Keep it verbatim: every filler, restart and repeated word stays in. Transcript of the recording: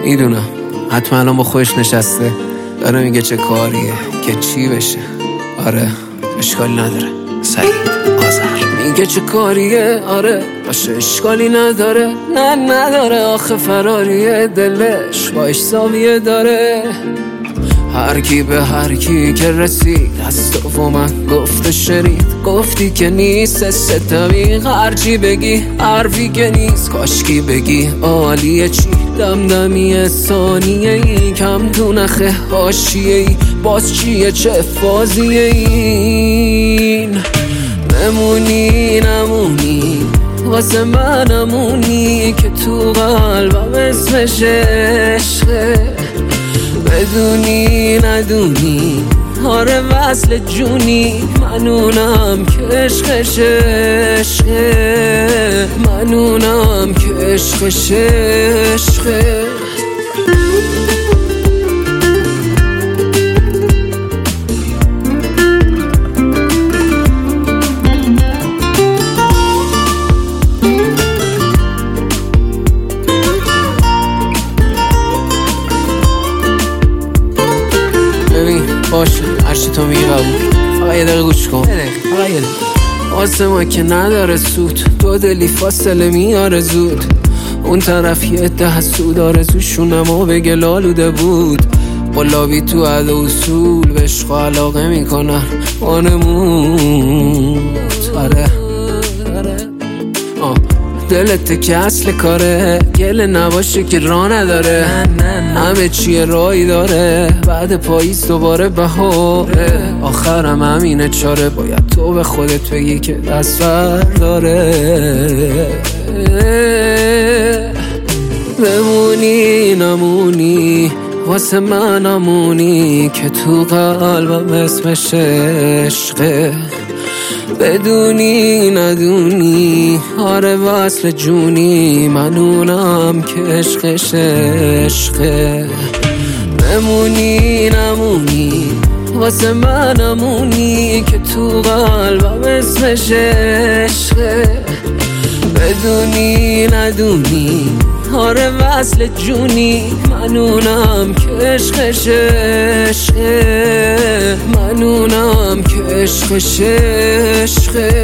میدونم حتما الان با خودش نشسته داره میگه چه کاریه که چی بشه. آره اشکالی نداره. سعید آذر میگه چه کاریه، آره باشه اشکالی نداره. نه نداره آخه فراریه، دلش باش زاویه داره. هر کی به هر کی که رسید از تو و من گفته شنید، گفتی که نیست ستمی هرچی بگی حرفی که نیست، کاشکی بگی عالیه چی دمدمی ثانیه ای کم تو نخه حاشیه ای باز چیه چه فازیه این. بمونی نمونی واسه من نمونی که تو قلبم اسمش عشقه. بدونی ندونی آره وصل جونی منونم که عشقش عشقه، منونم که عشقش عشقه. باشه هرچی تو میگی قبول، فقط یه دقیقه گوش کن. فقط یه دقیقه واسه ما که نداره سود، دو دلی فاصله میاره زود. اون طرف یه ده حسود آرزوشون اما بگه لالوده بود. قلابی تو عد و اصول به عشق و علاقه میکنن وانموت. آره آه دلت که اصل کاره، گله نباشه که راه نداره. همه چیه رایی داره، بعد پاییز دوباره بهاره. آخرم همینه چاره، باید تو به خودت بگی که دست برداره. بمونی نمونی واسه من نمونی که تو قلبم اسمش عشقه. بدونی ندونی آره وصل جونی منونم که عشقش عشقه. بمونی نمونی واسه من نمونی که تو قلبم اسمش عشقه. بدونی ندونی آره وصل جونی منونم که عشقش عشقه، منونم که عشقش عشقه.